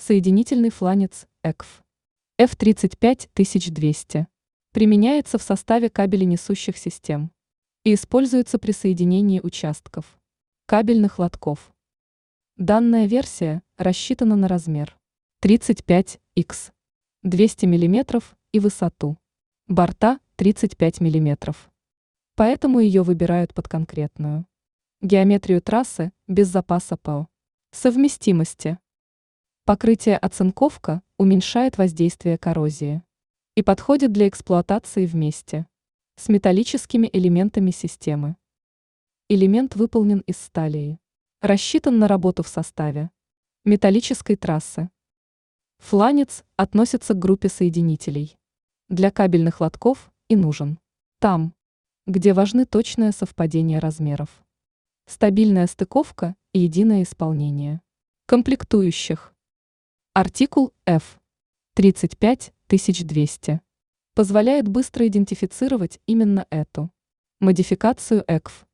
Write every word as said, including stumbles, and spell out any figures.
Соединительный фланец и си эф эф тридцать пять тысяч двести применяется в составе кабеленесущих систем и используется при соединении участков кабельных лотков. Данная версия рассчитана на размер тридцать пять икс двести миллиметров и высоту борта тридцать пять миллиметров. Поэтому ее выбирают под конкретную геометрию трассы без запаса ПО. Совместимости. Покрытие оцинковка уменьшает воздействие коррозии и подходит для эксплуатации вместе с металлическими элементами системы. Элемент выполнен из стали. Рассчитан на работу в составе металлической трассы. Фланец относится к группе соединителей для кабельных лотков и нужен там, где важны точное совпадение размеров, стабильная стыковка и единое исполнение комплектующих. Артикул эф тридцать пять тысяч двести позволяет быстро идентифицировать именно эту модификацию и си эф.